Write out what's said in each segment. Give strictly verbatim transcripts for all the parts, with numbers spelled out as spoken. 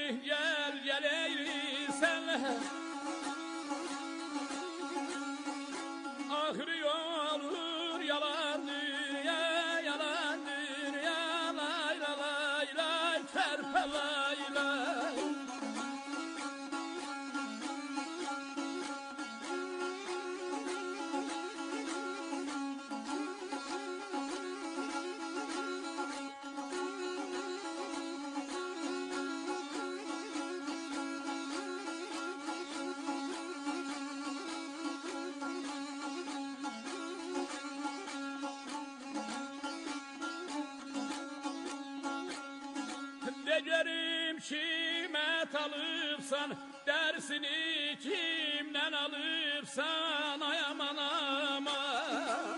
gel gel eyli senle. Ahri olur yalandır ya yalandır ya lay lay lay lay terpe lay lay. Decerim kimet alıpsan, dersini kimden alıpsan, ay aman aman.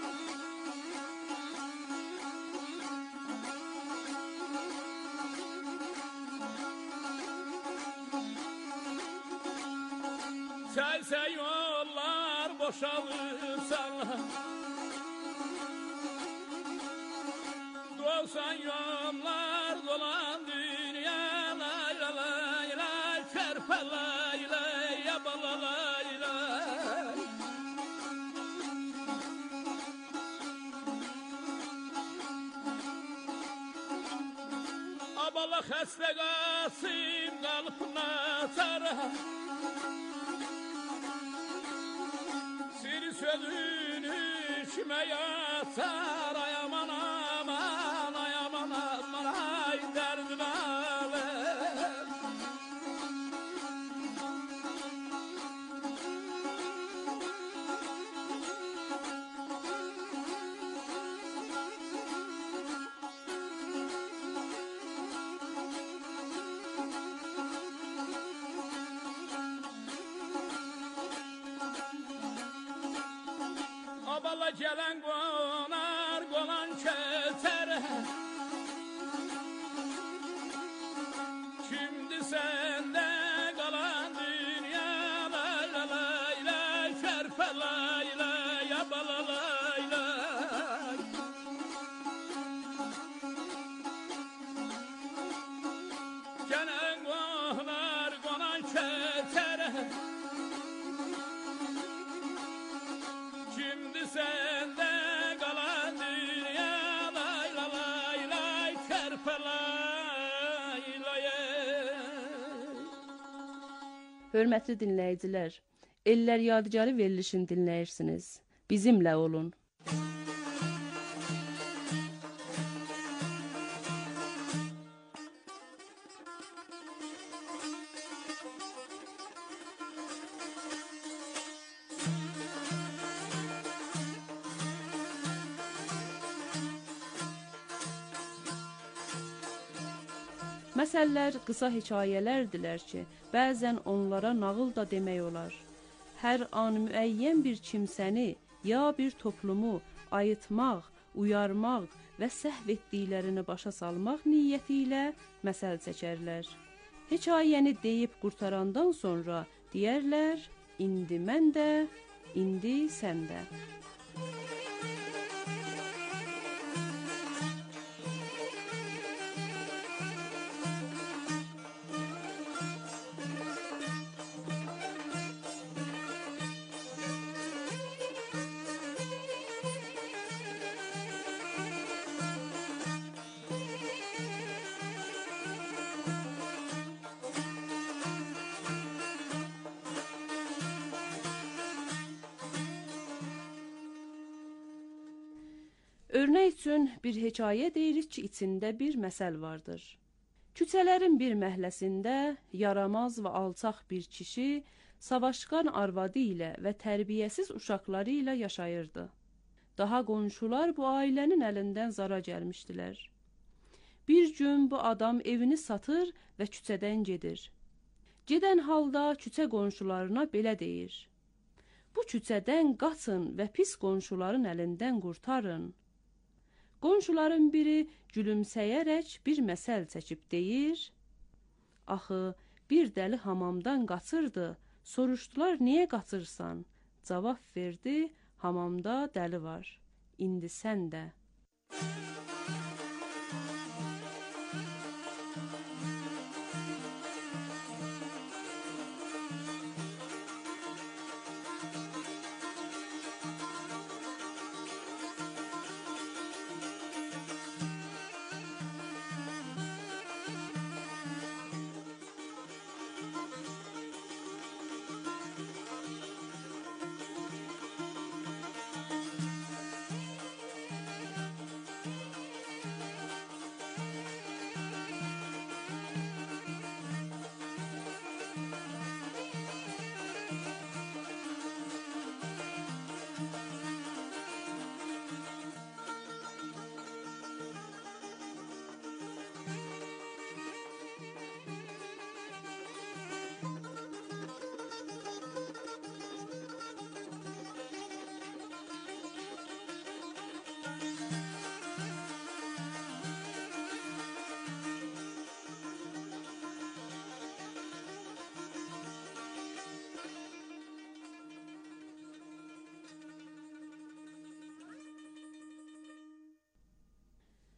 Selse yollar boşalırsan, dolsan yollar dolan dünya, lay lay lay lay terpe lay lay yabala lay lay. Abala xəstə qasım qalpına tara, sir sözünü kimə yatar, ay aman aman ay aman aman ay derdim alem. Abala gelen konar konan ketere, şimdi sende kalan dünya, lay lay lay lay terpe lay lay abala lay lay. Gelen konar konan ketere, şimdi sende kalan dünya, lay lay lay lay terpe lay lay. Hörmətli dinləyicilər, Ellər Yadigarı verilişini dinləyirsiniz. Bizimlə olun. Məsəllər qısa hekayələrdirlər ki, bəzən onlara nağıl da demək olar. Hər an müəyyən bir kimsəni ya bir toplumu ayıtmaq, uyarmaq və səhv etdiklərini başa salmaq niyyəti ilə məsəl çəkərlər. Hekayəni deyib qurtarandan sonra deyərlər, indi mən də, indi sən də. Örnek üçün bir hekayə deyirik ki, içində bir məsəl vardır. Küçələrin bir məhəlləsində yaramaz və alçaq bir kişi savaşqan arvadı ilə və tərbiyəsiz uşaqları ilə yaşayırdı. Daha qonşular bu ailənin əlindən zara gəlmişdilər. Bir gün bu adam evini satır və küçədən gedir. Gedən halda küçə qonşularına belə deyir: bu küçədən qaçın və pis qonşuların əlindən qurtarın. Qonşuların biri gülümsəyərək bir məsəl çəkib deyir: axı bir dəli hamamdan qaçırdı, soruşdular niyə qaçırsan? Cavab verdi: hamamda dəli var, indi sən də.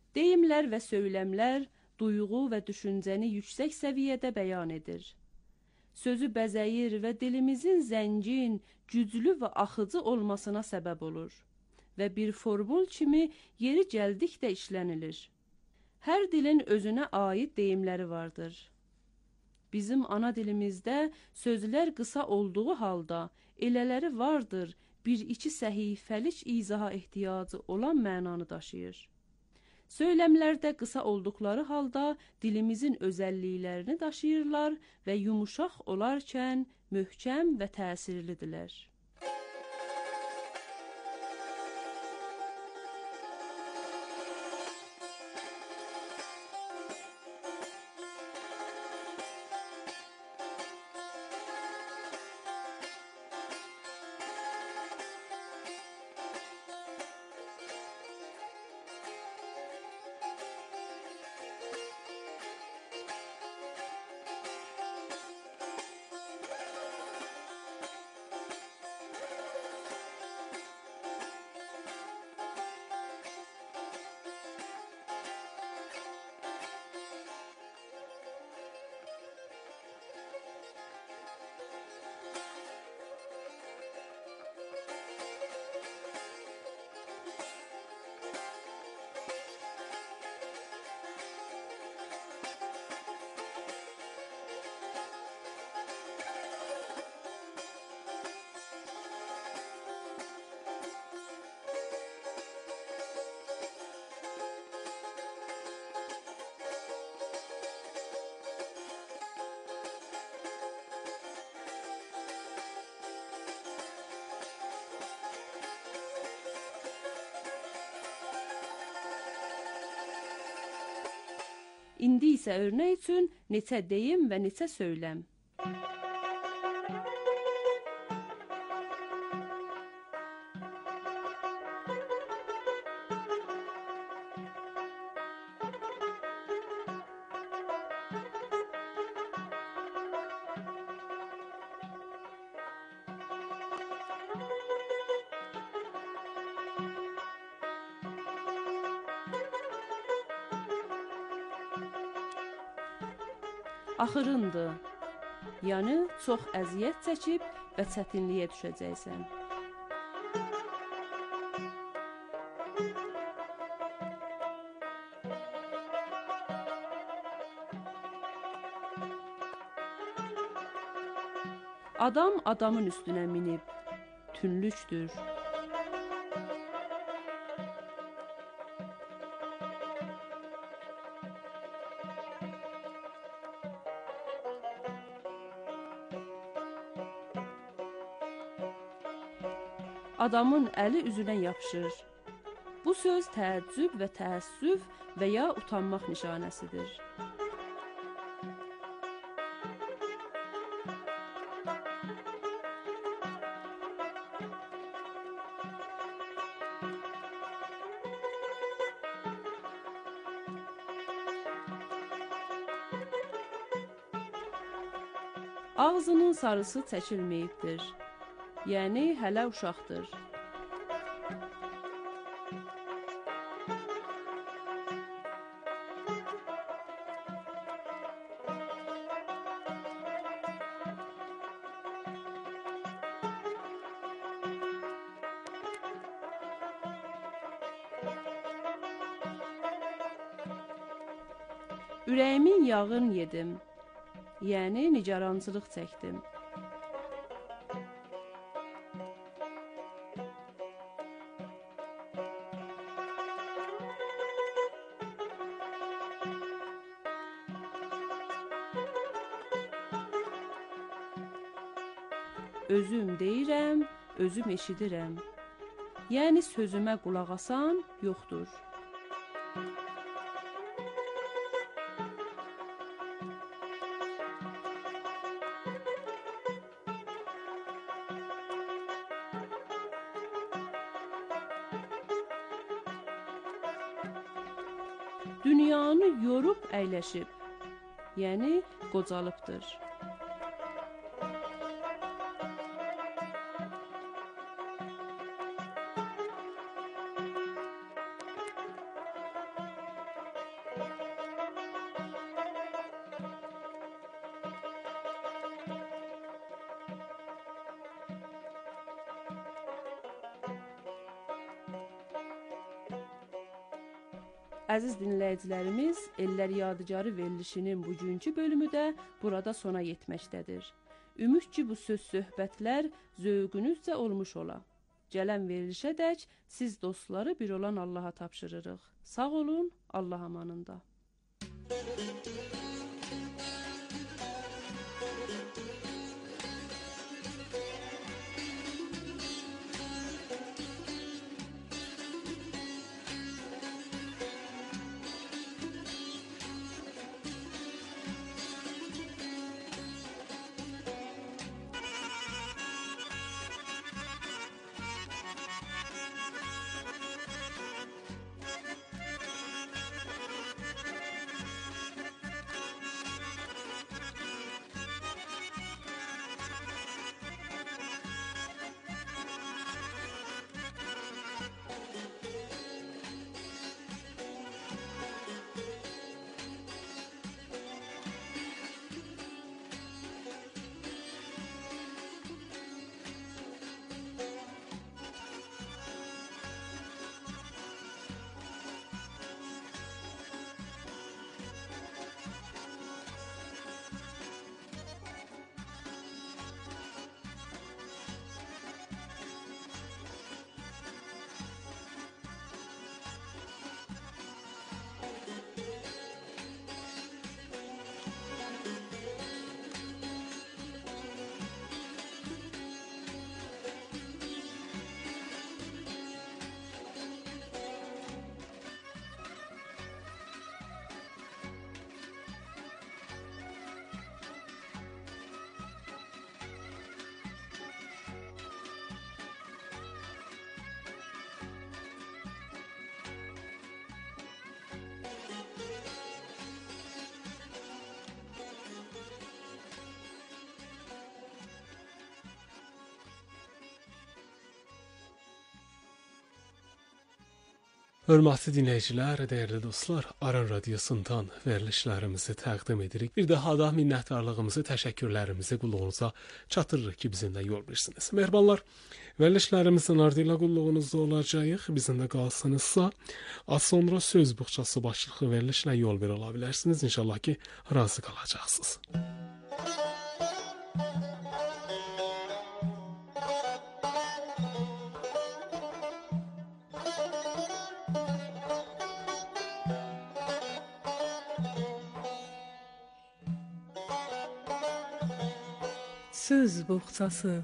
Deyimlər və söyləmlər duyğu və düşüncəni yüksək səviyyədə bəyan edir. Sözü bəzəyir və dilimizin zəngin, güclü və axıcı olmasına səbəb olur və bir formul kimi yeri gəldikdə işlənilir. Hər dilin özünə aid deyimləri vardır. Bizim ana dilimizdə sözlər qısa olduğu halda elələri vardır, bir-iki səhifəlik izaha ehtiyacı olan mənanı daşıyır. Söyləmlərdə qısa olduqları halda dilimizin özəlliklərini daşıyırlar və yumuşaq olarkən möhkəm və təsirlidirlər. İndi isə örnək üçün neçə deyim və neçə söyləm. Axırındır, yəni çox əziyyət çəkib və çətinliyə düşəcəksən. Adam adamın üstünə minib, tünlükdür. Adamın əli üzünə yapışır. Bu söz təəccüb və təəssüf və ya utanmaq nişanəsidir. Ağzının sarısı çəkilməyibdir. Yəni hələ uşaqdır. Ürəyimin yağını yedim. Yəni nigarançılıq çəkdim. Özüm deyirəm, özüm eşidirəm. Yəni sözümə qulaq asan yoxdur. Dünyanı yorub əyləşib, yəni qocalıbdır. Əziz dinləyicilərimiz, Ellər Yadigarı verilişinin bugünkü bölümü də burada sona yetməkdədir. Ümid ki, bu söz söhbətlər zövqünüzcə olmuş ola. Gələn verilişədək siz dostları bir olan Allaha tapşırırıq. Sağ olun, Allah amanında. Hörmətli dinləyicilər, dəyərli dostlar, Aran Radiosundan verilişlərimizi təqdim edirik. Bir daha da minnətdarlığımızı, təşəkkürlərimizi qulluğunuza çatdırırıq ki, bizimlə yol verirsiniz. Mehribanlar, verilişlərimizin ardıyla qulluğunuzda olacağıq. Bizimlə qalsınızsa, az sonra söz buxçası başlıqlı verilişlə yol verə ola bilərsiniz. İnşallah ki, razı qalacaqsınız. Söz buxçası.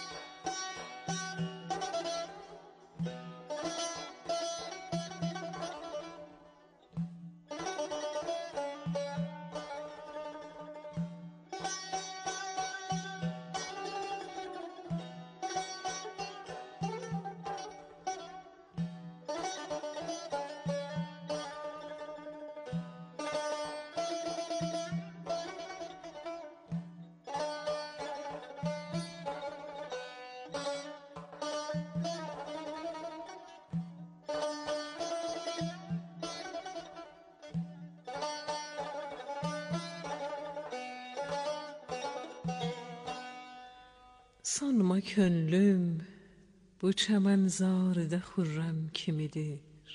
Sanma könlüm bu çəmənzarda xürrəm kimidir.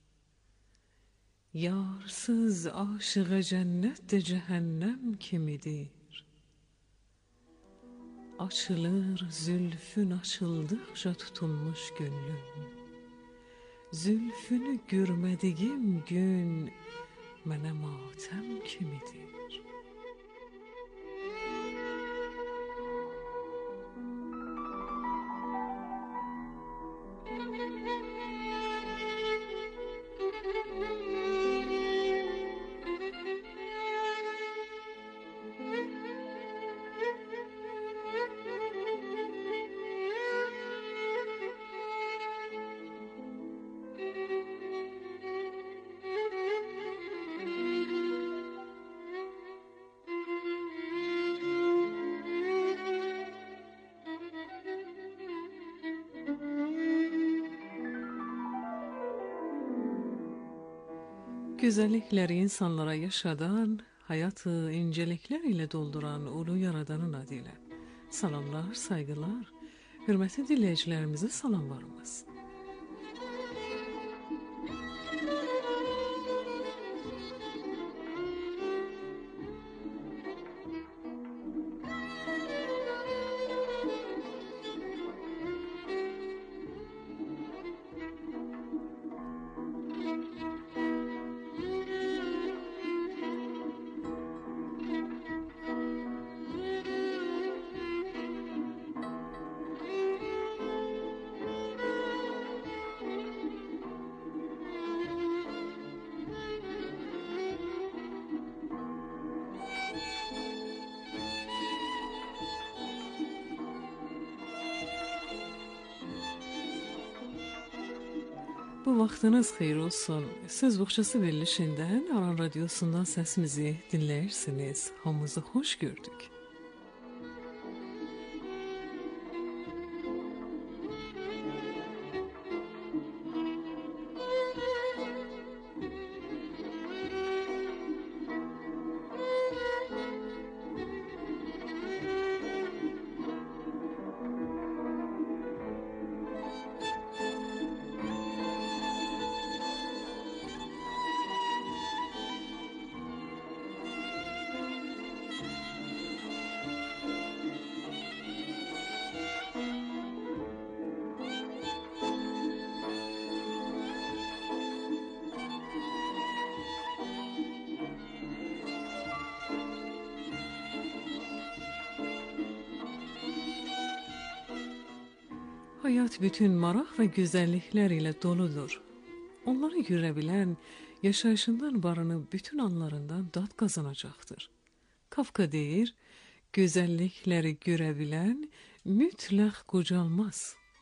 Yarsız aşığa cənnət də cəhənnəm kimidir. Açılır zülfün açıldıqca tutulmuş gönlüm. Zülfünü görmədiyim gün mənə matəm kimidir. Güzellikleri insanlara yaşadan, hayatı incelikler ile dolduran ulu yaradanın adıyla. Salamlar, saygılar, hürmetli dinleyicilerimize salamlarımız. Bu vaxtınız xeyir olsun. Söz boğçası verilişindən Aran Radyosu'ndan səsimizi dinləyirsiniz. Hamınızı xoş gördük. Hayat bütün maraq və gözəlliklər ilə doludur. Onları görə bilən, yaşayışından barınıb bütün anlarından dad qazanacaqdır. Kafka deyir, gözəllikləri görə bilən mütləq qocalmaz.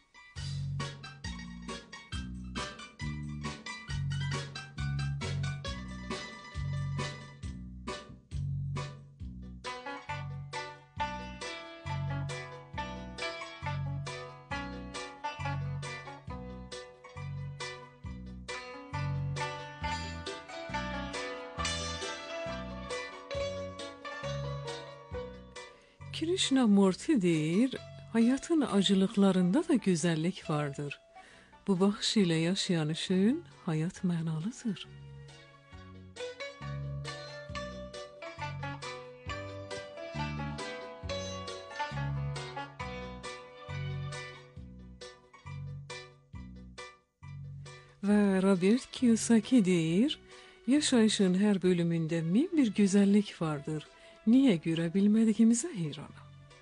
Krishnamurti deyir, hayatın acılıqlarında da gözəllik vardır. Bu baxış ilə yaşayan üçün hayat mənalıdır. Və Robert Kiyosaki deyir, yaşayışın hər bölümündə min bir gözəllik vardır. Niyə görə bilmədiyimizə heyranam.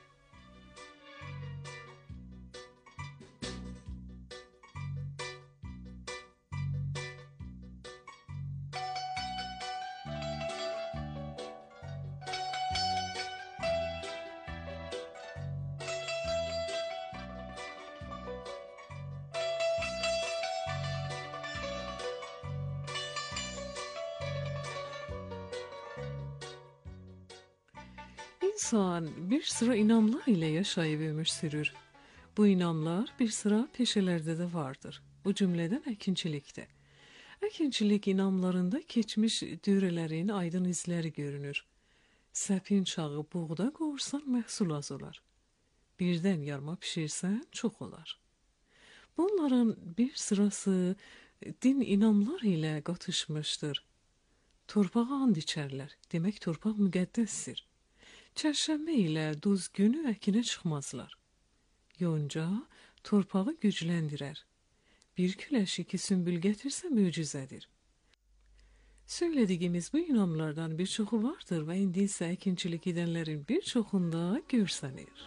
İnsan bir sıra inamlar ile yaşayıp ömür sürür. Bu inamlar bir sıra peşelerde de vardır. Bu cümleden əkinçilikdə. Əkinçilik inamlarında keçmiş dövrələrin aydın izləri görünür. Səpin çağı buğda qovursan məhsul az olar. Birdən yarma pişirsən çox olar. Bunların bir sırası din inamlar ilə qatışmışdır. Torpağa and içərlər. Demək torpaq müqəddəsdir. Çərşənbə ilə duz günü əkinə çıxmazlar. Yonca torpağı gücləndirər. Bir küləş iki sümbül gətirsə möcüzədir. Söylədiyimiz bu inamlardan bir çoxu vardır və indi isə əkinçilik edənlərin bir çoxunda görsənir.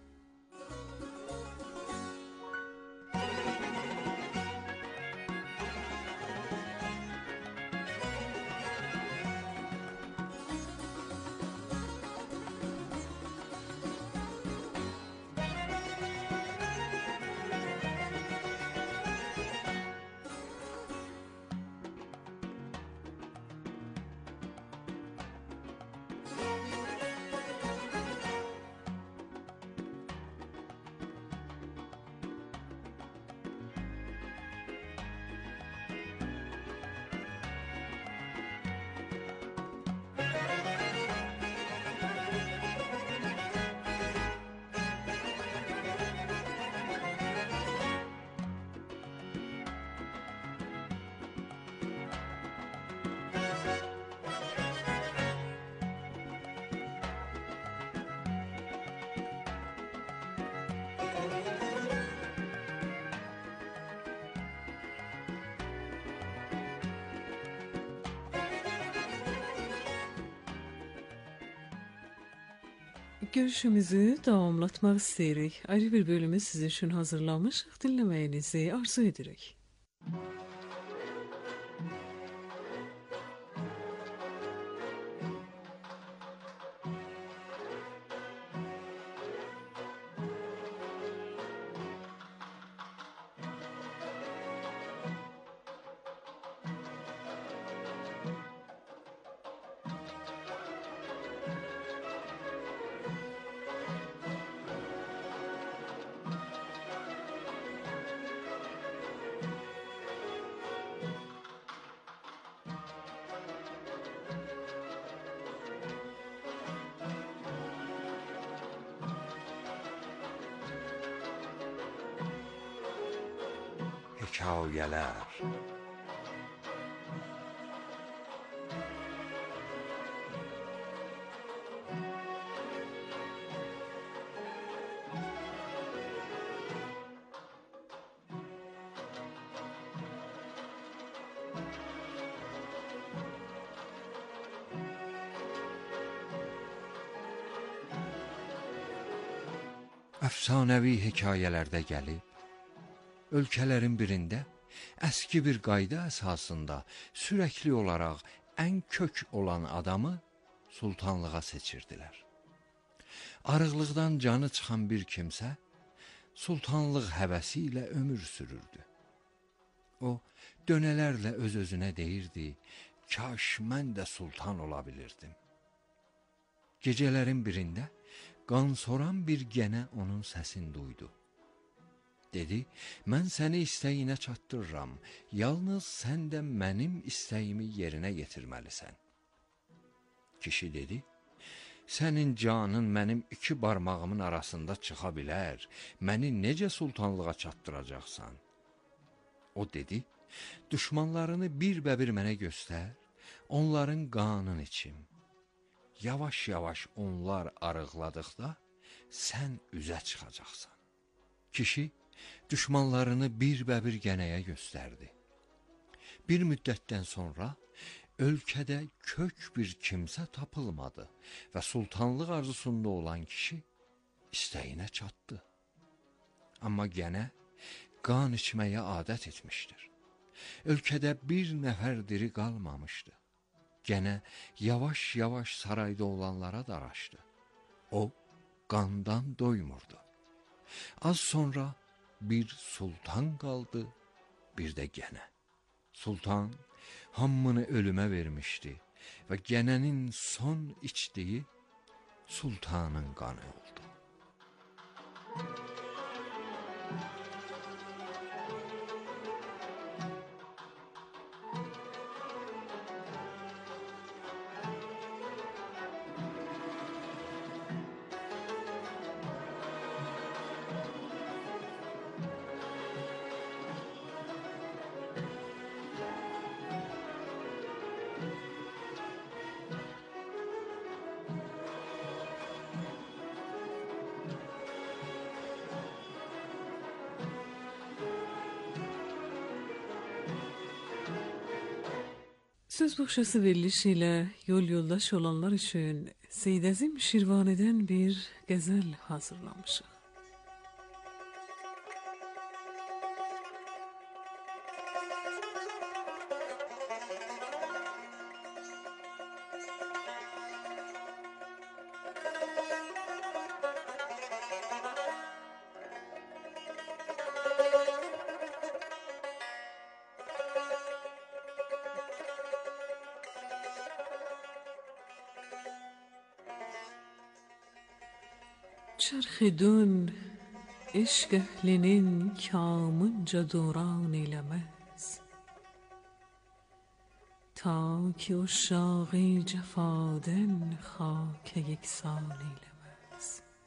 Görüşümüzü davamlatmaq istəyirik. Ayrı bir bölümü sizin üçün hazırlamışıq. Dinləməyinizi arzu edirik. hekayələr. Əfsanəvi hekayələrdə gəlib, ölkələrin birində əski bir qayda əsasında sürəkli olaraq ən kök olan adamı sultanlığa seçirdilər. Arıqlıqdan canı çıxan bir kimsə sultanlıq həvəsi ilə ömür sürürdü. O, dönələrlə öz-özünə deyirdi, kaş mən də sultan ola bilirdim. Gecələrin birində qan soran bir gənə onun səsini duydu. Dedi, mən səni istəyinə çatdırıram, yalnız sən də mənim istəyimi yerinə yetirməlisən. Kişi dedi, sənin canın mənim iki barmağımın arasında çıxa bilər, məni necə sultanlığa çatdıracaqsan? O dedi, düşmanlarını bir-bə-bir mənə göstər, onların qanını içim. Yavaş-yavaş onlar arıqladıqda sən üzə çıxacaqsan. Kişi düşmanlarını bir-bə-bir gənəyə göstərdi. Bir müddətdən sonra ölkədə kök bir kimsə tapılmadı və sultanlıq arzusunda olan kişi istəyinə çatdı. Amma gənə qan içməyə adət etmişdir. Ölkədə bir nəfər diri qalmamışdı. Gənə yavaş-yavaş sarayda olanlara daraşdı. O, qandan doymurdu. Az sonra bir sultan qaldı, bir də gənə. Sultan hamını ölümə vermişdi və gənənin son içdiyi sultanın qanı oldu. Söz boşası verilişiyle yol yoldaş olanlar için Seyyid Əzim Şirvani'den bir gazel hazırlamışıq. Çarx dön, eşq əhlinin kamınca döran eyləməz. Ta ki o şağı cəfadən xakə yeksan eyləməz.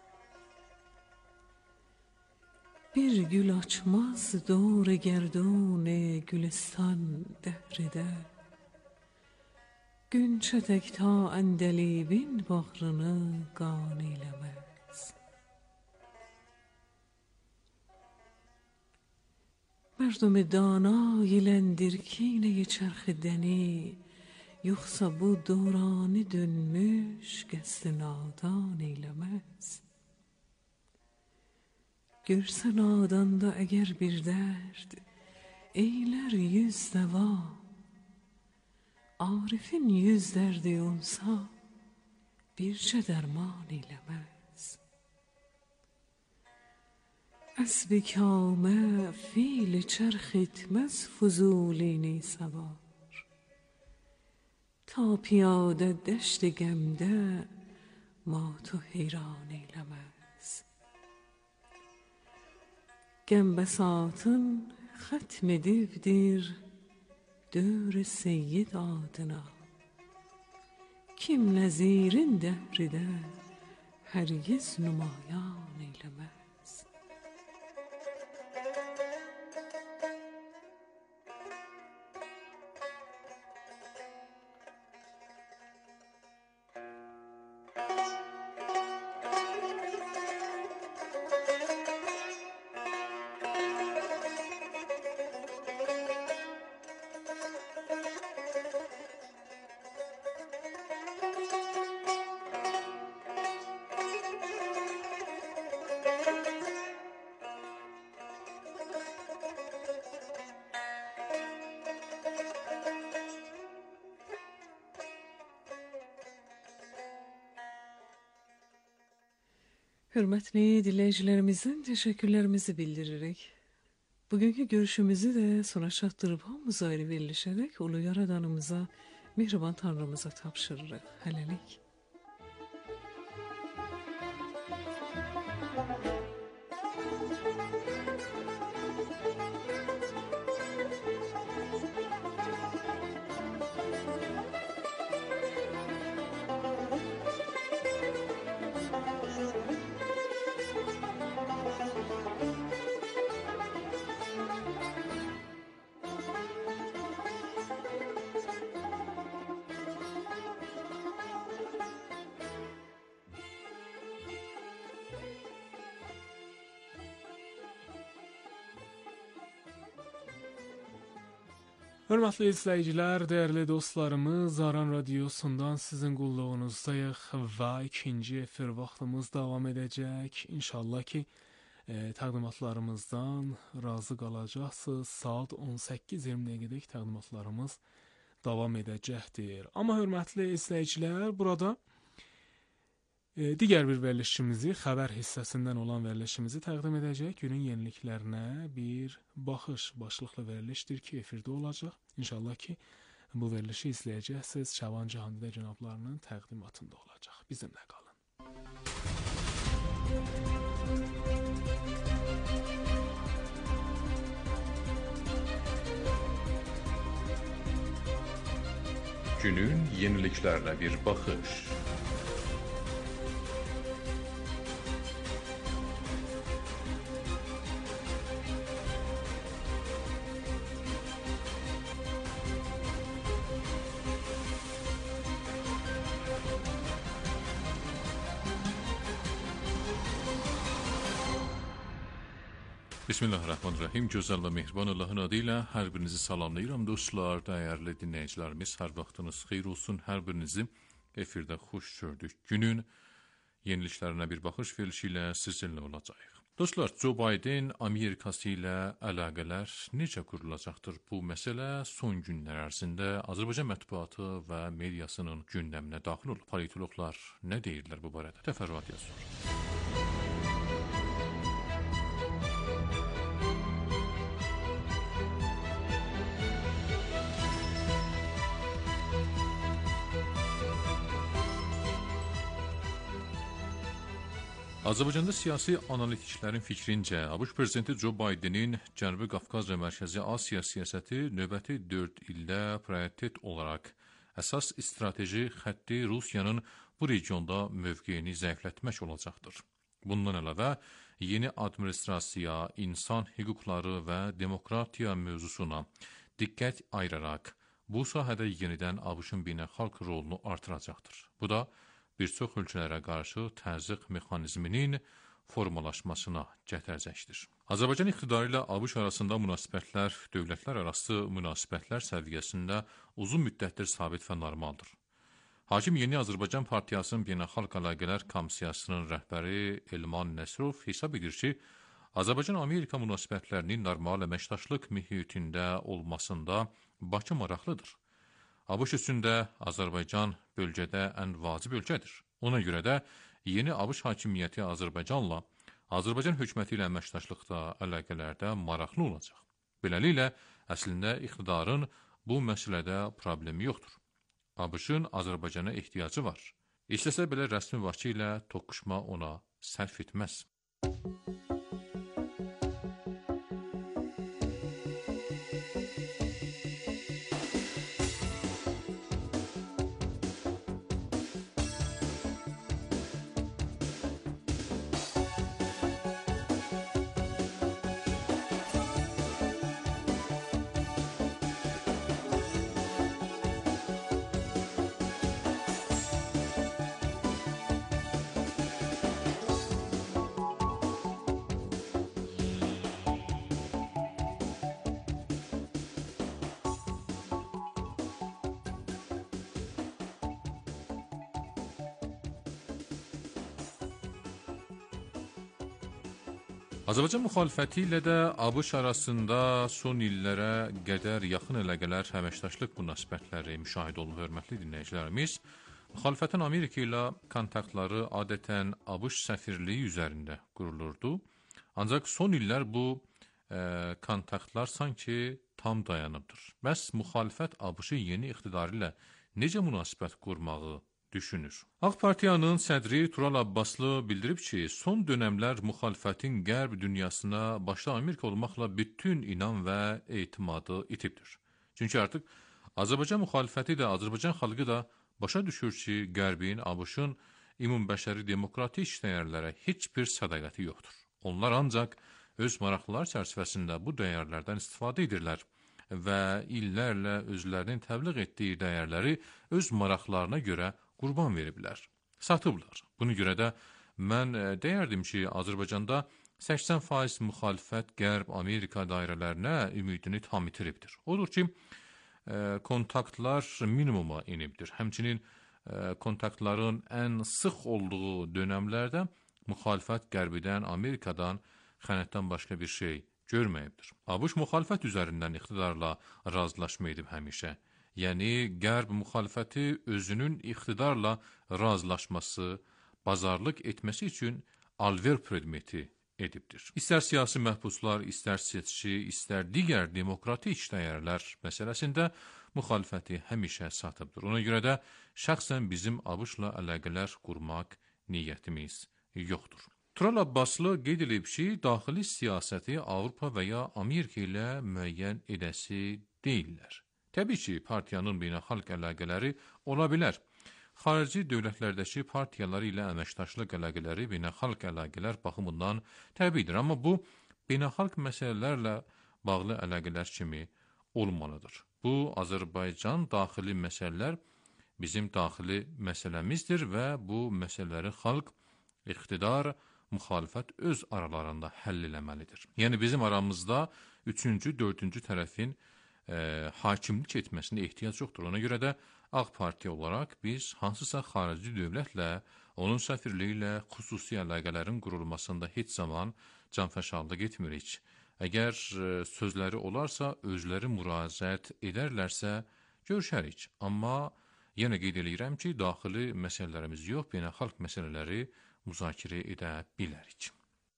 Bir gül açmaz dor gerdun gülistan dəhridə. Günçədək ta əndəlibin bağrını qan eyləməz. مردم دانای لندرکینه چرخ دنی یخصا bu دورانı dönmüş qəsdi nadan eyləməz. Görsən adanda əgər bir dərd eylər yüz dəva, Arifin yüz dərdi olsa bircə dərman eyləməz. اسب کامه فیل چرخ etmez fuzulini سوار تا پیاده دشت gemde مات و حیران eyləməz. Gəm bəsatın xətm edibdir dör seyyid adına, kim nəzirin dəhridə hərgiz nümayan eyləməz. Hörmətli dinləyicilərimizdən təşəkkürlərimizi bildiririk. Bugünkü görüşümüzü də sona çatdırıb hamımız ayrı verilişərək ulu yaradanımıza, mehriban Tanrımıza tapşırırıq. Hələlik. Hörmətli izləyicilər, dəyərli dostlarımız, Aran Radiosundan sizin qulluğunuzdayıq və ikinci efir vaxtımız davam edəcək. İnşallah ki, e, təqdimatlarımızdan razı qalacaqsınız. Saat on səkkiz iyirmi dəqiqədək təqdimatlarımız davam edəcəkdir. Amma hörmətli izləyicilər, burada e, digər bir verilişimizi, xəbər hissəsindən olan verilişimizi təqdim edəcək. Günün yeniliklərinə bir baxış başlıqlı verilişdir ki, efirdə olacaq. İnşallah ki, bu verilişi izləyəcəksiniz. Şaban Cahandidə cənablarının təqdimatında olacaq. Bizimlə qalın. Günün yeniliklərinə bir baxış. Bismillahirrahmanirrahim. Gözəl və mehriban Allahın adı ilə hər birinizi salamlayıram dostlar, dəyərli dinləyicilərimiz. Hər vaxtınız xeyir olsun. Hər birinizi efirdə xoş gördük. Günün yeniliklərinə bir baxış verilişi ilə sizinlə olacağıq. Dostlar, Joe Biden Amerikası ilə əlaqələr necə qurulacaqdır? Bu məsələ son günlər ərzində Azərbaycan mətbuatı və mediasının gündəminə daxil olub. Politologlar nə deyirlər bu barədə? Təfərrüat yazır. Azərbaycanda siyasi analitiklərin fikrincə, ABŞ prezidenti Joe Bidenin Cənubi Qafqaz və Mərkəzi Asiya siyasəti növbəti dörd ildə prioritet olaraq əsas strateji xətti Rusiyanın bu regionda mövqeyini zəiflətmək olacaqdır. Bundan əlavə, yeni administrasiya, insan hüquqları və demokratiya mövzusuna diqqət ayıraraq, bu sahədə yenidən ABŞ-ın beynəlxalq rolunu artıracaqdır. Bu da, bir çox ölkələrə qarşı təzyiq mexanizminin formalaşmasına gətirəcəkdir. Azərbaycan iqtidarı ilə ABŞ arasında münasibətlər dövlətlər arası münasibətlər səviyyəsində uzun müddətdir sabit və normaldır. Hakim Yeni Azərbaycan Partiyasının Beynəlxalq Əlaqələr Komissiyasının rəhbəri Elman Nəsrov hesab edir ki, Azərbaycan-Amerika münasibətlərinin normal əməkdaşlıq mühitində olmasında Bakı maraqlıdır. ABŞ üçün də Azərbaycan bölgədə ən vacib ölkədir. Ona görə də yeni ABŞ hakimiyyəti Azərbaycanla, Azərbaycan hökuməti ilə əməkdaşlıqda, əlaqələrdə maraqlı olacaq. Beləliklə, əslində iqtidarın bu məsələdə problemi yoxdur. ABŞ-ın Azərbaycana ehtiyacı var. İstəsə belə rəsmi Bakı ilə toqquşma ona sərf etməz. Azərbaycan müxalifəti ilə də ABŞ arasında son illərə qədər yaxın əlaqələr, həməkdaşlıq münasibətləri müşahidə olunur, hörmətli dinləyicilərimiz. Müxalifətin Amerika ilə kontaktları adətən ABŞ səfirliyi üzərində qurulurdu. Ancaq son illər bu e, kontaktlar sanki tam dayanıbdır. Bəs müxalifət ABŞ-ın yeni iqtidarı ilə necə münasibət qurmağı düşünür? Ağ Partiyanın sədri Tural Abbaslı bildirib ki, son dönəmlər müxalifətin qərb dünyasına başda Amerika olmaqla bütün inam və etimadı itibdir. Çünki artıq Azərbaycan müxalifəti də, Azərbaycan xalqı da başa düşür ki, Qərbin, ABŞ-ın ümumbəşəri demokratik dəyərlərə heç bir sədaqəti yoxdur. Onlar ancaq öz maraqlılar çərçivəsində bu dəyərlərdən istifadə edirlər və illərlə özlərinin təbliğ etdiyi dəyərləri öz maraqlarına görə qurban veriblər, satıblar. Buna görə də mən deyərdim ki, Azərbaycanda səksən faiz müxalifət Qərb Amerika dairələrinə ümidini tam itiribdir. Odur ki, kontaktlar minimuma inibdir. Həmçinin kontaktların ən sıx olduğu dönəmlərdə müxalifət Qərbidən, Amerikadan, xənətdən başqa bir şey görməyibdir. ABŞ müxalifət üzərindən iqtidarla razılaşma edib həmişə. Yəni, Qərb müxalifəti özünün iqtidarla razılaşması, bazarlıq etməsi üçün alver predmeti edibdir. İstər siyasi məhbuslar, istər seçki, istər digər demokratik dəyərlər məsələsində müxalifəti həmişə satıbdır. Ona görə də şəxsən bizim ABŞ-la əlaqələr qurmaq niyyətimiz yoxdur. Tural Abbaslı qeyd edib ki, daxili siyasəti Avropa və ya Amerika ilə müəyyən edəsi deyirlər. Təbii ki, partiyanın beynəlxalq əlaqələri ola bilər. Xarici dövlətlərdəki partiyaları ilə əməkdaşlıq əlaqələri beynəlxalq əlaqələr baxımından təbiidir. Amma bu, beynəlxalq məsələlərlə bağlı əlaqələr kimi olmalıdır. Bu, Azərbaycan daxili məsələlər bizim daxili məsələmizdir və bu məsələləri xalq, iqtidar, müxalifət öz aralarında həll eləməlidir. Yəni, bizim aramızda üçüncü, dördüncü tərəfin e, hakimlik etməsinə ehtiyac yoxdur. Ona görə də Ağ Partiya olaraq biz hansısa xarici dövlətlə, onun səfirliyi ilə xüsusi əlaqələrin qurulmasında heç zaman canfəşarlıq etmirik. Əgər sözləri olarsa, özləri müraciət edərlərsə, görüşərik. Amma yenə qeyd edirəm ki, daxili məsələlərimiz yox, beynəlxalq məsələləri müzakirə edə bilərik.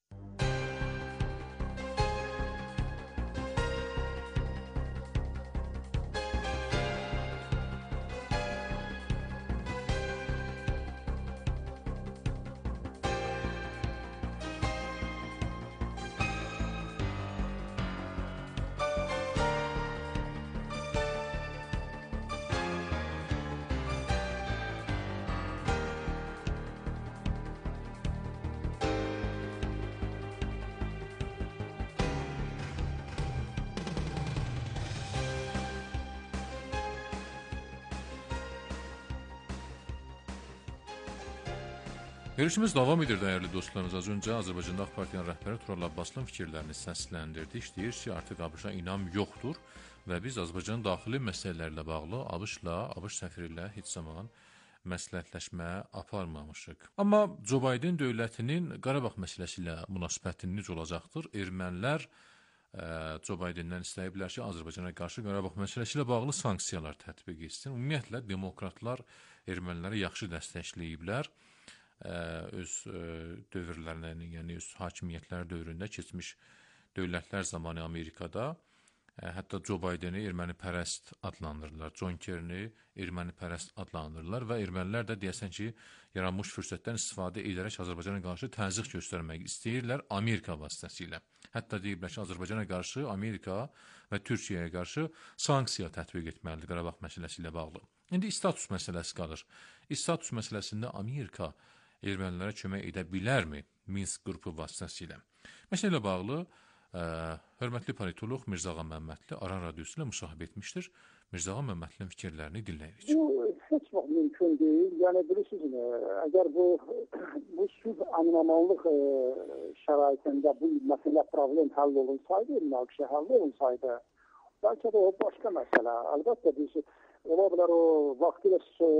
Görüşümüz davam edir, dəyərli dostlarımız. Az öncə Azərbaycanda Ağ Partiyanın rəhbəri Tural Abbaslı'nın fikirlərini səsləndirdi. Deyir ki, artıq ABŞ-a inam yoxdur və biz Azərbaycanın daxili məsələlərlə bağlı ABŞ-la, ABŞ səfiri ilə heç zaman məsləhətləşmə aparmamışıq. Amma Joe Biden dövlətinin Qarabağ məsələsi ilə münasibəti necə olacaqdır? Ermənilər Joe Bidendən istəyiblər ki, Azərbaycana qarşı Qarabağ məsələsi ilə bağlı sanksiyalar tətbiq etsin. Ümumiyyətlə, demokratlar erməniləri yaxşı dəstəkləyiblər. Öz dövrlərinin, yəni öz hakimiyyətlər dövründə keçmiş dövlətlər zamanı Amerikada hətta Joe Bideni ermənipərəst adlandırırlar, John Kerry ermənipərəst adlandırırlar və ermənilər də deyəsən ki, yaranmış fürsətdən istifadə edərək Azərbaycana qarşı təzyiq göstərmək istəyirlər Amerika vasitəsilə. Hətta deyiblər ki, Azərbaycana qarşı Amerika və Türkiyəyə qarşı sanksiya tətbiq etməlidir Qarabağ məsələsi ilə bağlı. İndi status məsələsi qalır. Status məsələsində Amerika ermənilərə kömək edə bilərmi Minsk qrupu vasitəsilə? Məsələ ilə bağlı ə, hörmətli politoloq Mirzə Ağa Məmmədli Aran radiosu ilə müsahibə etmişdir. Mirzə Ağa Məmmədlinin fikirlərini dinləyirik. Bu heç vaxt mümkün deyil. Yəni bilirsiniz, əgər bu bu sülh əmin-amanlıq şəraitində bu məsələ problem həll olunsaydı, münaqişə həll olunsaydı, bəlkə də o başqa məsələ. Əlbəttə biz ola bilər o vaxtilə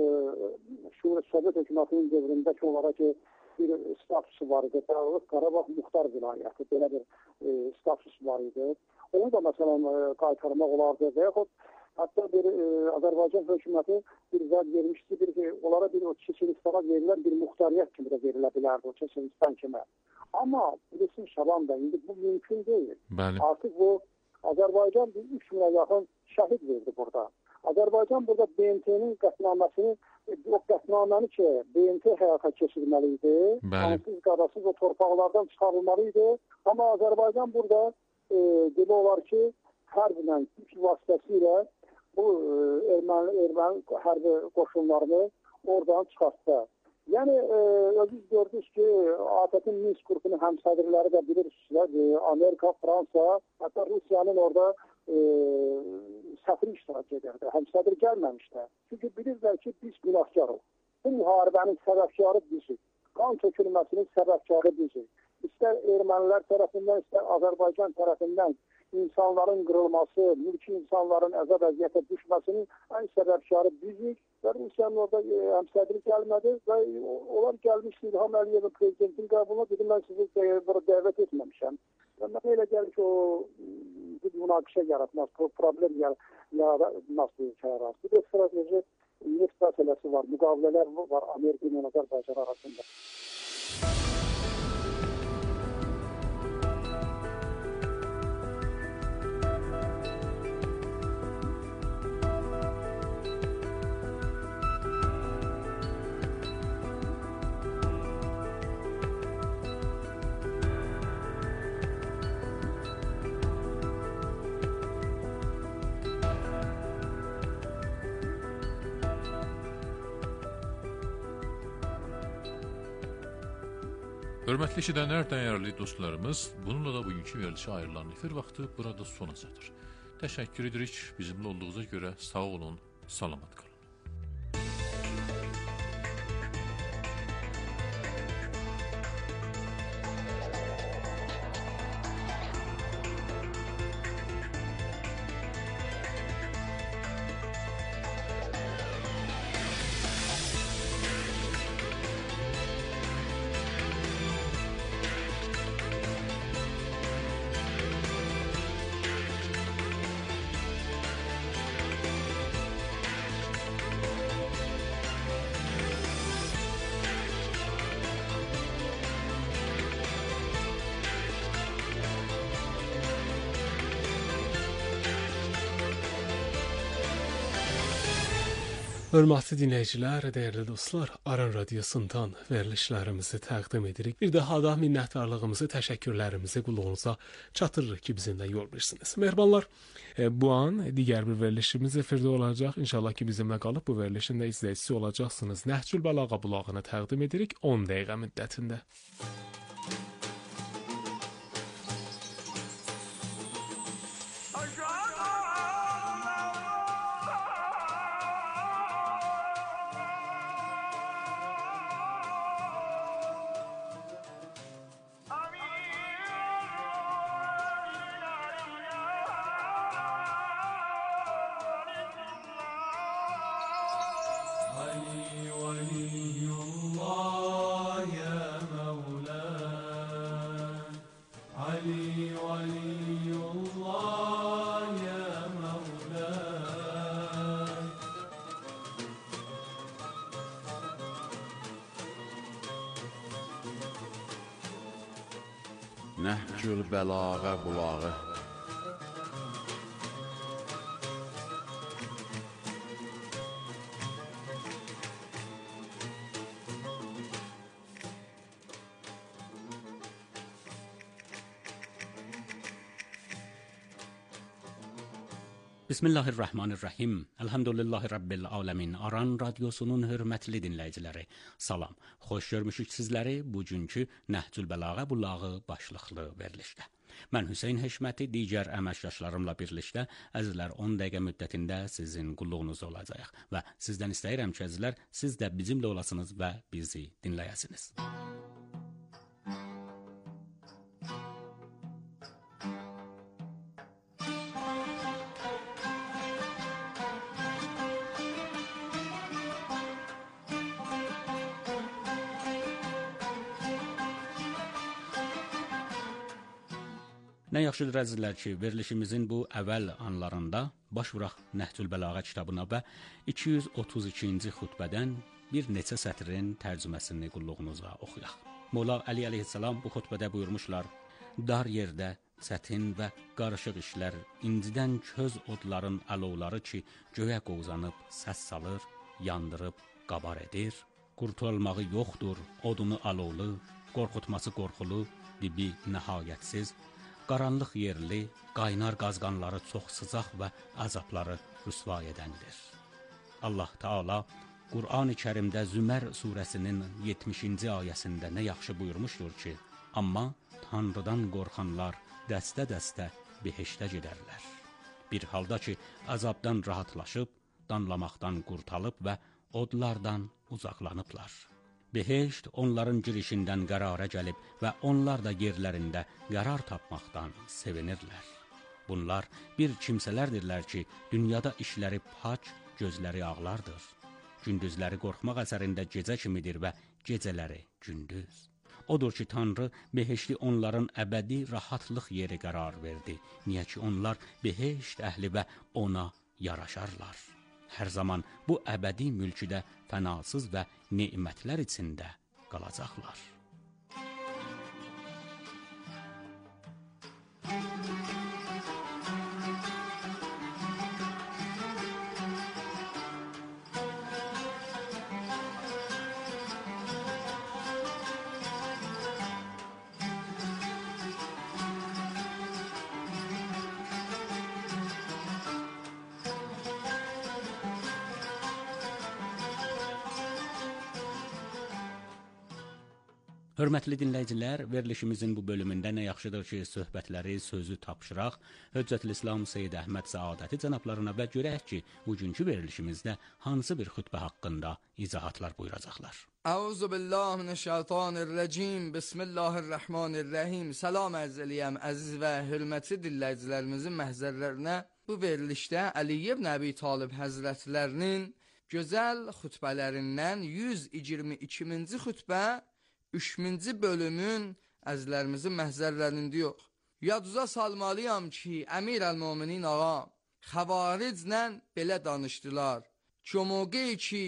Sovet hökumətinin dövründəki olaraq ki, bir statusu var idi. Dağlıq Qarabağ Muxtar vilayəti, belə bir e, status var idi. Onu da məsələn qaytarmaq olardı və yaxud Hatta bir e, Azərbaycan hökuməti bir vəd vermişdi, bir ki, onlara bir o Çeçenistana verilən bir muxtariyyət kimi də verilə bilərdi o Çeçenistan kimi. Amma bilirsin Şaban da indi bu mümkün deyil. Bəli. Artıq bu Azərbaycan bir üç minə yaxın şəhid verdi burada. Azərbaycan burada B M T'nin qətnaməsini, o qətnaməni ki, B M T həyata keçirməli idi. Qansız, qadasız o torpaqlardan çıxarılmalıydı. Amma Azərbaycan burada e, demək olar ki, hərblə, güc vasitəsilə bu e, erməni, erməni hərbi qoşunlarını oradan çıxartdı. Yəni, e, özünüz gördünüz ki, A T P-in Minsk qrupunun həmsədrləri də bilirsiniz, e, Amerika, Fransa, hətta Rusiyanın orada e, səfiri iştirak edirdi. Həmsədr gəlməmişdi. Çünki bilirlər ki, biz günahkarıq. Bu müharibənin səbəbkarı bizik. Qan tökülməsinin səbəbkarı bizik. İstər ermənilər tərəfindən, istər Azərbaycan tərəfindən insanların qırılması, mülki insanların əzab əziyyətə düşməsinin ən səbəbkarı bizik və Rusiyanın orada e, həmsədri gəlmədi və onlar gəlmiş İlham Əliyevin prezidentin qəbuluna dedi, mən sizi e, burada dəvət etməmişəm. Və mənə elə gəlir ki, o bir münaqişə yaratmaz, problem yaratmaz bu ülkələr arasında. Bir strateji neft məsələsi var, müqavilələr var Amerika ilə Azərbaycan arasında. Hörmətli eşidənlər, dəyərli dostlarımız, bununla da bugünkü verilişə ayrılan efir vaxtı burada sona çatır. Təşəkkür edirik bizimlə olduğunuza görə. Sağ olun, salamat qalın. Hörmətli dinləyicilər, dəyərli dostlar, Aran Radiosundan verilişlərimizi təqdim edirik. Bir daha da minnətdarlığımızı, təşəkkürlərimizi qulağınıza çatdırırıq ki, bizimlə yol verirsiniz. Mehribanlar, bu an digər bir verilişimiz efirdə olacaq. İnşallah ki, bizimlə qalıb bu verilişin də izləyicisi olacaqsınız. Nəhcül Bəlağa bulağını təqdim edirik on dəqiqə müddətində. Nəhcül Bəlağa bulağı. Bismillahirrahmanirrahim. Elhamdülillahi Rabbil alemin. Aran Radiosunun hörmətli dinləyiciləri. Salam. Xoş görmüşük sizləri bugünkü Nəhcül Bəlağa bulağı başlıqlı verilişdə. Mən Hüseyn Heşməti digər əməkdaşlarımla birlikdə əzizlər on dəqiqə müddətində sizin qulluğunuz olacaq və sizdən istəyirəm ki, əzizlər, siz də bizimlə olasınız və bizi dinləyəsiniz. Nə yaxşıdır əzizlər ki, verilişimizin bu əvvəl anlarında baş vuraq Nəhcül Bəlağə kitabına və iki yüz otuz ikinci xutbədən bir neçə sətrin tərcüməsini qulluğunuza oxuyaq. Molla Əli əleyhissalam bu xutbədə buyurmuşlar: dar yerdə çətin və qarışıq işlər, incidən köz odların əlovları ki, göyə qovzanıb səs salır, yandırıb qabar edir. Qurtulmağı yoxdur, odunu alovlu, qorxutması qorxulu, dibi nəhayətsiz, qaranlıq yerli, qaynar qazqanları çox sıcaq və əzabları rüsva edəndir. Allah Teala Qur'an-ı Kərimdə Zümər surəsinin yetmişinci ayəsində nə yaxşı buyurmuşdur ki, amma Tanrıdan qorxanlar dəstə-dəstə behiştə gedərlər. Bir halda ki, əzabdan rahatlaşıb, danlamaqdan qurtalıb və odlardan uzaqlanıblar. Behişt onların girişindən qərara gəlib və onlar da yerlərində qərar tapmaqdan sevinirlər. Bunlar bir kimsələrdirlər ki, dünyada işləri pak, gözləri ağlardır. Gündüzləri qorxmaq əsərində gecə kimidir və gecələri gündüz. Odur ki, Tanrı behişti onların əbədi rahatlıq yeri qərar verdi. Niyə ki, onlar behişt əhli və ona yaraşarlar. Hər zaman bu əbədi mülküdə fənasız və nemətlər içində qalacaqlar. Hörmətli dinləyicilər, verilişimizin bu bölümündə nə yaxşıdır ki, söhbətləri, sözü tapşıraq Höccətülislam Seyyid Əhməd Səadəti cənablarına və görək ki, bugünkü verilişimizdə hansı bir xütbə haqqında izahatlar buyuracaqlar. Əuzu billahi mineşşeytanirracim. Bismillahirrahmanirrahim. Salam ərz eləyəm əziz və hörmətli dinləyicilərimizin məhzərlərinə. Bu verilişdə Əli ibn Əbi Talib həzrətlərinin gözəl xütbələrindən yüz iyirmi ikinci xütbə üçüncü bölümün əzizlərimizin məhzərlərində yox. Yaduza salmalıyam ki, Əmir əl-Müminin ağa xəvariclə belə danışdılar ki, o mövqeyi ki,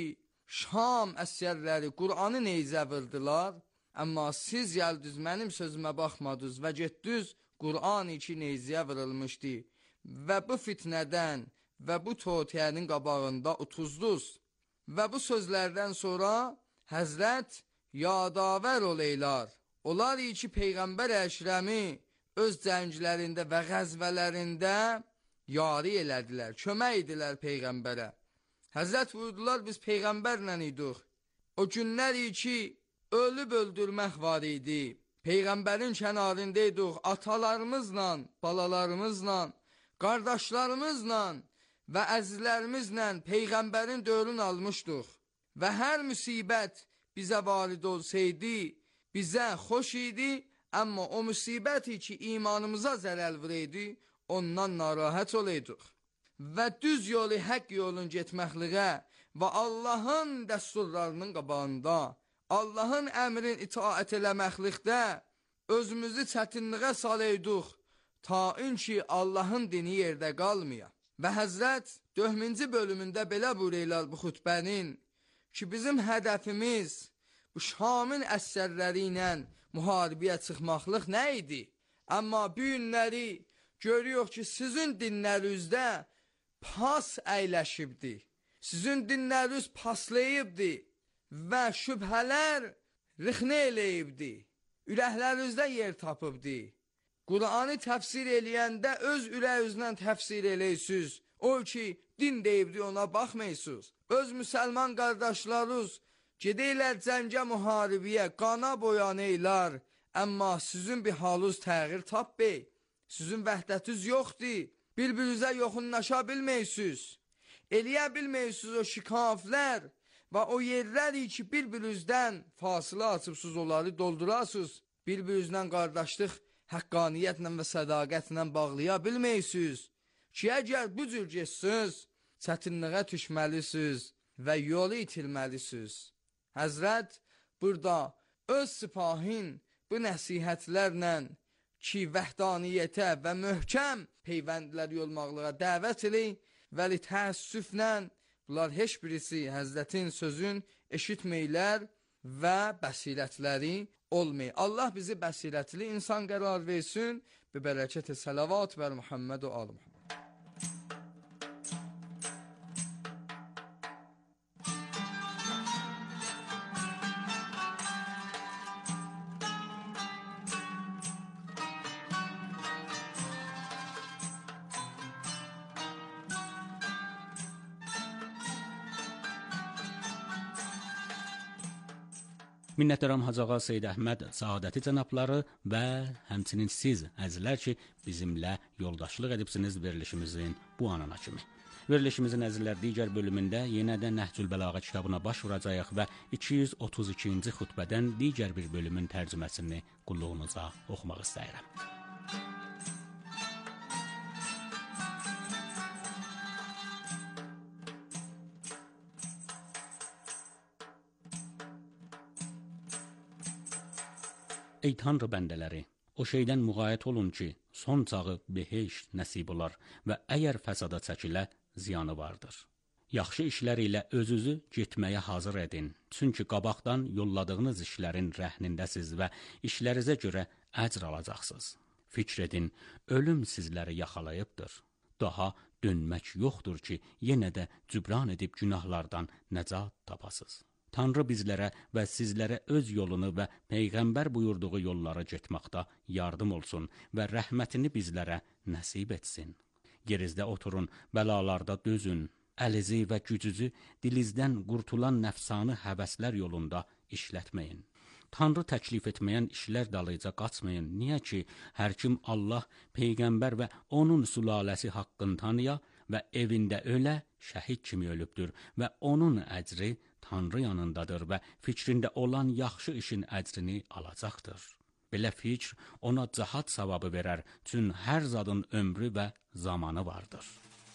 Şam əsərləri Qur'anı neyzə vırdılar, amma siz gəldiniz, mənim sözümə baxmadınız və getdiniz, Qur'an-ı ki, neyzəyə vırılmışdı və bu fitnədən və bu totiyənin qabağında utuzdunuz. Və bu sözlərdən sonra Həzrət yadavər oleylar. Onlar ki, Peyğəmbər əşrəmi öz cənglərində və qəzvələrində yari elədilər, kömək edilər Peyğəmbərə. Həzrət buyurdular, biz Peyğəmbərlə idik. O günlər ki, ölüb öldürmək var idi. Peyğəmbərin kənarında idik, atalarımızla, balalarımızla, qardaşlarımızla və əzizlərimizlə Peyğəmbərin dövrünü almışdıq. Və hər müsibət bizə varid olsaydı, bizə xoş idi, amma o müsibəti ki, imanımıza zərər verəydi, ondan narahat olaydıq. Və düz yolu, haqq yolun getməkliğə və Allahın dəsturlarının qabağında, Allahın əmrin itaət eləməklikdə özümüzü çətinliğə salaydıq, ta ki, Allahın dini yerdə qalmaya. Və Həzrət dördüncü bölümündə belə buyururlar bu xütbənin, ki, bizim hədəfimiz bu Şamın əsərləri ilə müharibəyə çıxmaqlıq nə idi? Amma bu günləri görüyoruz ki, sizin dinlərinizdə pas əyləşibdi. Sizin dinləriniz paslayıbdi və şübhələr rixnə eləyibdi. Ürəklərinizdə yer tapıbdi. Qur'anı təfsir eləyəndə öz ürəyinizlə təfsir eləyirsiniz. O ki, din deyibdi, ona baxmayısınız. Öz müsəlman qardaşlarınız gedəylər cəngə müharibəyə, qana boyanaylar. Amma sizin bir halınız təğyir tapbey. Sizin vəhdətiniz yoxdur. Bir-birinizə yoxunlaşa bilməyirsiniz. Eləyə bilməyirsiniz o şikaflər və o yerləri ki, bir-birinizdən fasilə açıbsınız, onları doldurasınız. Bir-birinizdən qardaşlıq həqqaniyyətlə və sədaqətlə bağlaya bilməyirsiniz. Ki, əgər bu cür geçsiniz, çətinliğə düşməlisiniz və yolu itilməlisiniz. Həzrət burada öz sipahin bu nəsihətlərlə ki, vəhdaniyyətə və möhkəm peyvəndlər yolmaqlığa dəvət edin Vəli təəssüflə bunlar heç birisi Həzrətin sözün eşitməylər və bəsirətləri olmay. Allah bizi bəsirətli insan qərar versin. Bi bərəkət salavat və Muhammed və al Muhammed. Minnətdaram Hacı Ağa Seyid Əhməd Saadəti cənabları və həmçinin siz əzizlər ki, bizimlə yoldaşlıq edibsiniz verilişimizin bu anına kimi. Verilişimizin əzizlər digər bölümündə yenə də Nəhcül Bəlağə kitabına baş vuracağıq və iki yüz otuz ikinci xutbədən digər bir bölümün tərcüməsini qulluğunuza oxumaq istəyirəm. Ey Tanrı bəndələri, o şeydən müğayət olun ki, son çağı behişt nəsib olar və əgər fəsada çəkilə, ziyanı vardır. Yaxşı işlər ilə özünüzü getməyə hazır edin, çünki qabaqdan yolladığınız işlərin rəhnindəsiz və işlərizə görə əcr alacaqsınız. Fikr edin, ölüm sizləri yaxalayıbdır. Daha dönmək yoxdur ki, yenə də cübran edib günahlardan nəcat tapasız. Tanrı bizlərə və sizlərə öz yolunu və Peyğəmbər buyurduğu yollara getməkdə yardım olsun və rəhmətini bizlərə nəsib etsin. Yerizdə oturun, bəlalarda dözün, əlizi və gücüzü dilizdən qurtulan nəfsanı həvəslər yolunda işlətməyin. Tanrı təklif etməyən işlər dalıca qaçmayın. Niyə ki, hər kim Allah, Peyğəmbər və onun sülaləsi haqqını tanıya və evində ölə, şəhid kimi ölübdür və onun əcri Tanrı yanındadır və fikrində olan yaxşı işin əcrini alacaqdır. Belə fikr ona cahat savabı verər, çün hər zadın ömrü və zamanı vardır.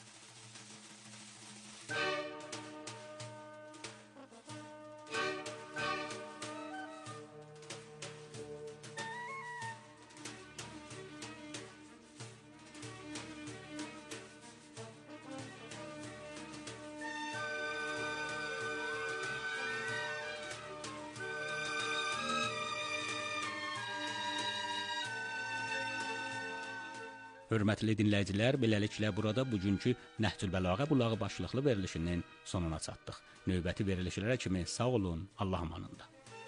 Hörmətli dinləyicilər, beləliklə burada bugünkü Nəhcül Bəlağə bulağı başlıqlı verilişinin sonuna çatdıq. Növbəti verilişlərə kimi sağ olun, Allah amanında.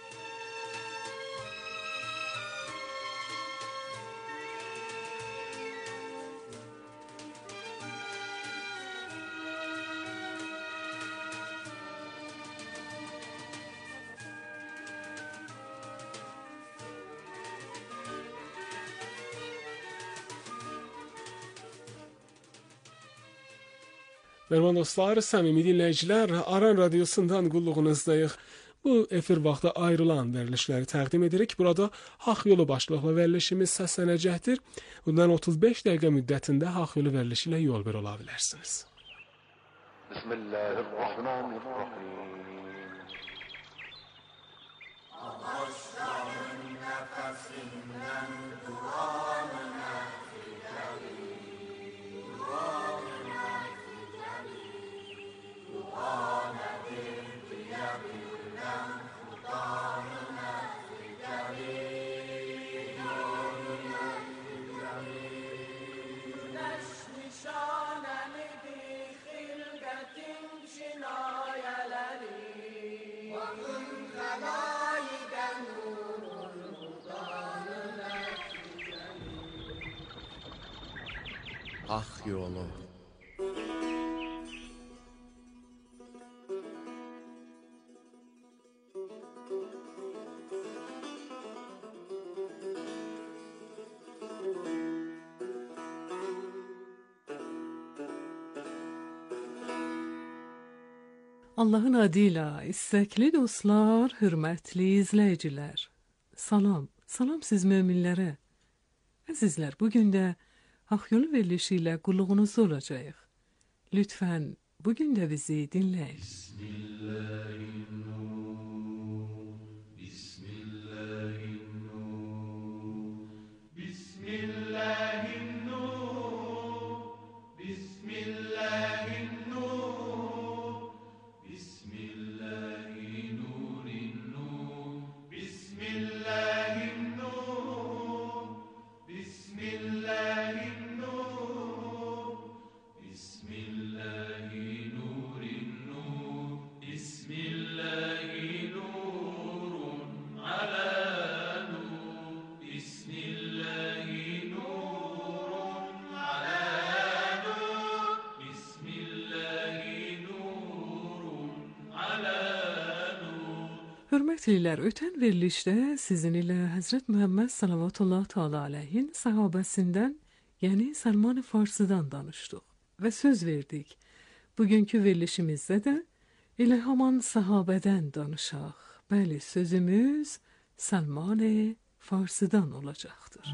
Mərhəmən dostlar, səmimi dinləyicilər, Aran radiosundan qulluğunuzdayıq. Bu efir vaxtı ayrılan verilişləri təqdim edirik. Burada Haqq Yolu başlıqlı verilişimiz səslənəcəkdir. Bundan otuz beş dəqiqə müddətində Haqq Yolu verilişi ilə yol ver ola bilərsiniz. Bismillahirrahmanirrahim. Ağaçların nəfəsindən duanına fidəli, duanına fidəli, duanədir deyə bilməm, xudanına fidəli, duanına fidəli. Güneş nişanəmidir xilqətin cinayələri, Bakın xəlayiqən nurun xudanına fidəli. Haqq yolu. Allahın adıyla istəkli dostlar, hörmətli izləyicilər. Salam, salam siz möminlərə. Əzizlər, bugün də Haqq Yolu verilişi ilə qulluğunuzda olacağıq. Lütfən, bugün də bizi dinləyin. Bismillahirrahmanirrahim. Bismillahirrahmanirrahim. Bismillahirrahmanirrahim. Hörmətlilər, ötən verilişdə sizin ilə Həzrət Məhəmməd sallallahu təala aleyhin sahabəsindən, yəni Salman Farsıdan danışdıq və söz verdik. Bugünkü verilişimizdə də elə haman sahabədən danışaq. Bəli, sözümüz Salman Farsıdan olacaqdır.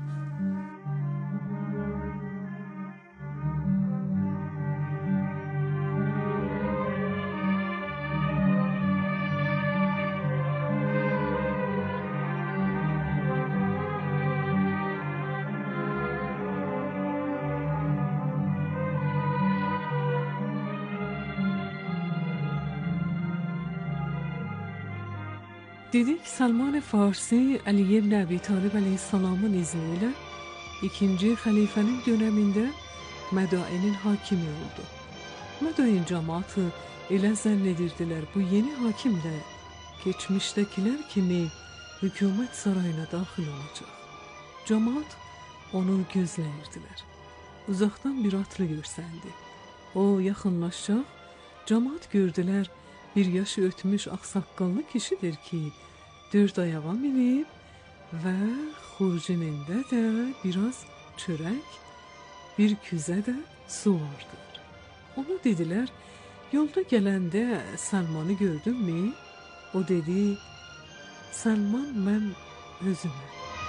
Dedik Salman Farsi Ali ibn Əbi Talib əleyhissalamın izni ilə ikinci xəlifənin dönəmində Mədainin hakimi oldu. Mədain cəmaatı elə zənn edirdilər bu yeni hakim də keçmişdəkilər kimi hökumət sarayına daxil olacaq. Cəmaat onu gözləyirdilər. Uzaqdan bir atlı görsəndi. O yaxınlaşacaq, cəmaat gördülər bir yaşı ötmüş ağsaqqallı kişidir ki, dörd ayağa minib və xurcunində də biraz çörək, bir küzə də su vardır. Ona dedilər, yolda gələndə Salmanı gördün mü? O dedi, Salman mən özüməm.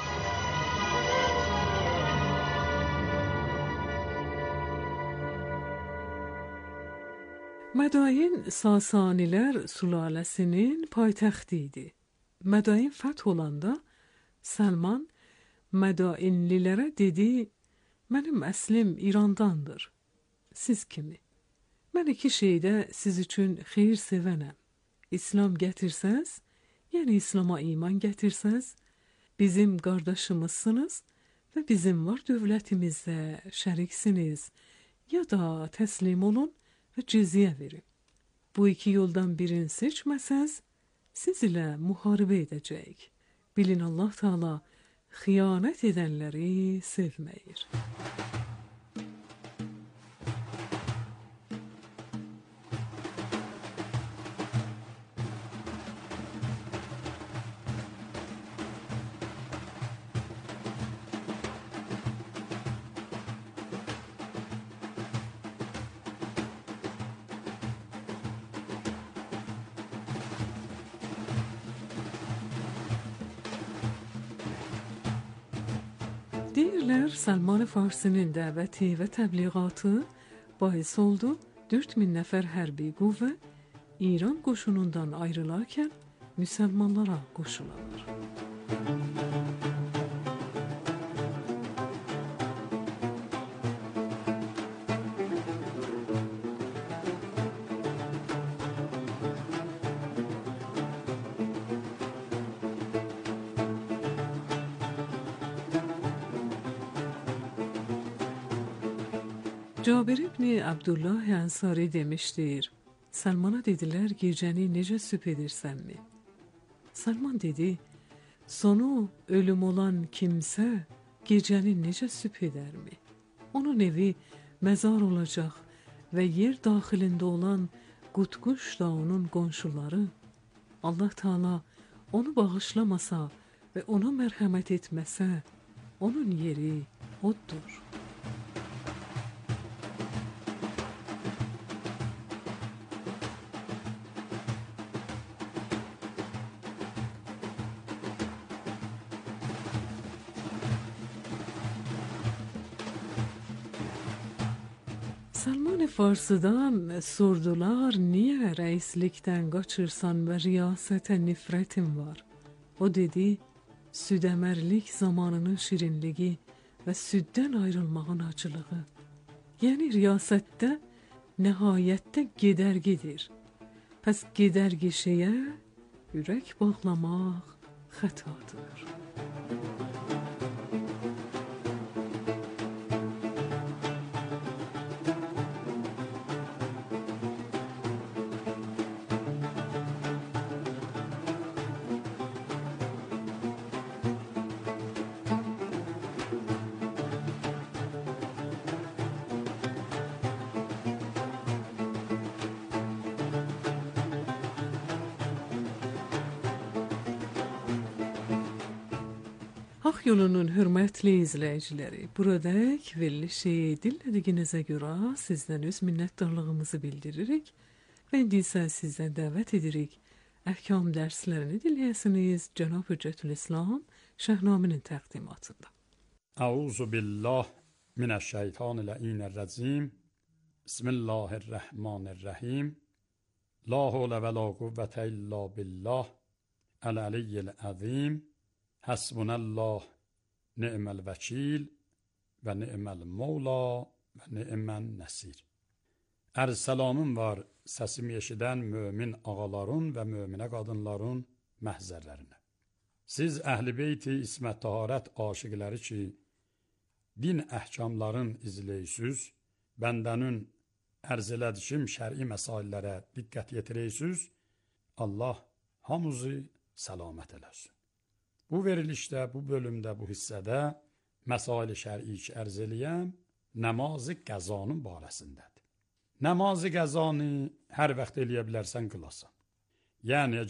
Mədain Sasanilər sülaləsinin paytaxtı idi. Mədain fəth olanda Salman Mədainlilərə dedi, mənim əslim İrandandır. Siz kimi? Mən iki şeydə siz üçün xeyir sevənəm. İslam gətirsəz, yəni İslama iman gətirsəz, bizim qardaşımızsınız və bizim var dövlətimizdə şəriksiniz, ya da təslim olun və cizyə verin. Bu iki yoldan birini seçməsəz, siz ilə müharibə edəcəyik. Bilin Allah Teala xiyanət edənləri sevməyir. Deyirlər, Salman Farsinin dəvəti və təbliğatı bahis oldu, dörd min nəfər hərbi qüvvə İran qoşunundan ayrılarkən müsəlmanlara qoşulanır. Cabir ibn Abdullah Ənsari demişdir, Salmana dedilər, gecəni necə sübh edirsənmi? Salman dedi, sonu ölüm olan kimsə gecəni necə sübh edərmi? Onun evi məzar olacaq və yer daxilində olan Qutquş da onun qonşuları. Allah Teala onu bağışlamasa və ona mərhəmət etməsə, onun yeri oddur. Salman Farsıdan sordular, niyə rəislikdən qaçırsan və riyasətə nifrətin var? O dedi, südəmərlik zamanının şirinliyi və süddən ayrılmağın acılığı. Yəni riyasətdə nəhayətdə gedərgidir. Pəs gedərgi şeyə ürək bağlamaq xətadır. Ax yolunun hörmətli izləyiciləri, buradək verilişi dinlədiyinizə görə sizdən öz minnətdarlığımızı bildiririk və indi isə sizdən dəvət edirik əhkam dərslərini dinləyəsiniz Cənab Hüccətülislam Şəhnaminin təqdimatında. Əuzu billah minəşşeytanirracim. Bismillahirrahmanirrahim. La havle ve la kuvvete illa billah. El-aliyyil azim. Hasbunallah ni'mel vekil ve ni'mel mevla ve ni'men nesir. Ərz salamım var səsimi eşidən mömin ağaların və möminə qadınların məhzərlərinə. Siz əhl-i beyti İsmət Taharət aşiqləri ki, din əhkamların izləyisiz, bəndənin ərz elədişim şəri məsaillərə diqqət yetirəyisiz, Allah hamımızı səlamət eləsin. Bu verilişdə, bu bölümdə, bu hissədə məsail-i şəri ki ərz eləyəm, namazı qəzanın barəsindədir. Namazı qəzanı hər vaxt eləyə bilərsən qılasan. Yəni